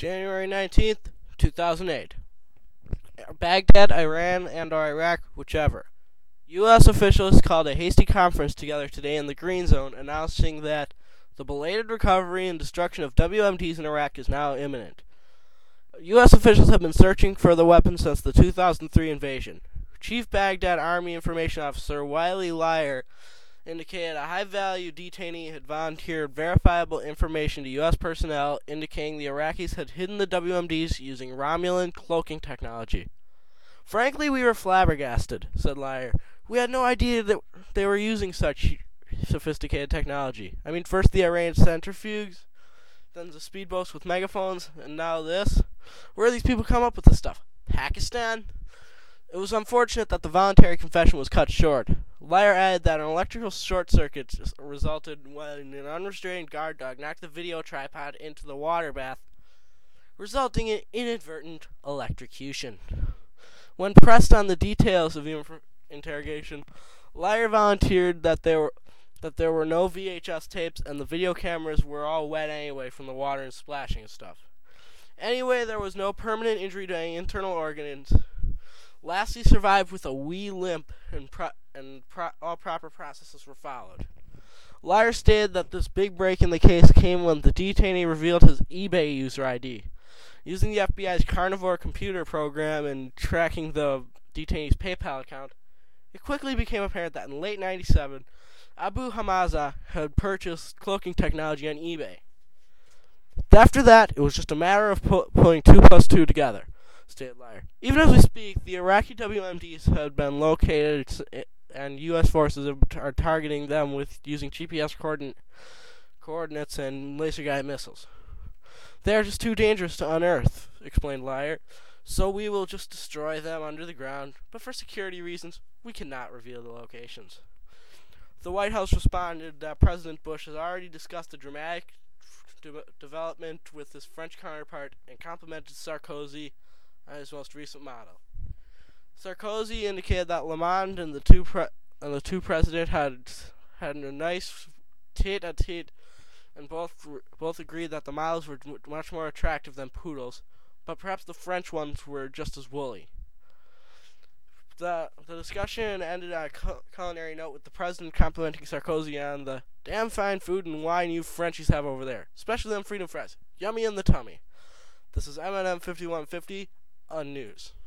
January 19th, 2008. Baghdad, Iran, and/or Iraq, whichever. U.S. officials called a hasty conference together today in the Green Zone, announcing that the belated recovery and destruction of WMDs in Iraq is now imminent. U.S. officials have been searching for the weapons since the 2003 invasion. Chief Baghdad Army Information Officer Wiley Lyer indicated a high-value detainee had volunteered verifiable information to U.S. personnel indicating the Iraqis had hidden the WMDs using Romulan cloaking technology. "Frankly, we were flabbergasted," said Lyer. "We had no idea that they were using such sophisticated technology. I mean, first the Iranian centrifuges, then the speedboats with megaphones, and now this. Where do these people come up with this stuff? Pakistan?" It was unfortunate that the voluntary confession was cut short. Lyer added that an electrical short circuit resulted when an unrestrained guard dog knocked the video tripod into the water bath, resulting in inadvertent electrocution. When pressed on the details of the interrogation, Lyer volunteered that there were no VHS tapes and the video cameras were all wet anyway from the water and splashing and stuff. Anyway, there was no permanent injury to any internal organs. Lassie survived with a wee limp, and all proper processes were followed. Lyer stated that this big break in the case came when the detainee revealed his eBay user ID. Using the FBI's Carnivore computer program and tracking the detainee's PayPal account, it quickly became apparent that in late '97, Abu Hamaza had purchased cloaking technology on eBay. After that, it was just a matter of putting 2 plus 2 together, stated Lyer. Even as we speak, the Iraqi WMDs have been located, and U.S. forces are targeting them with using GPS coordinates and laser-guided missiles. "They are just too dangerous to unearth," explained Lyer, "so we will just destroy them under the ground, but for security reasons, we cannot reveal the locations." The White House responded that President Bush has already discussed a dramatic development with his French counterpart and complimented Sarkozy on his most recent motto. Sarkozy indicated that Lamond and the two presidents had a nice tete-a-tete, and both agreed that the models were much more attractive than poodles, but perhaps the French ones were just as woolly. The discussion ended on a culinary note with the president complimenting Sarkozy on the damn fine food and wine you Frenchies have over there, especially them freedom fries. Yummy in the tummy. This is M&M 5150 on News.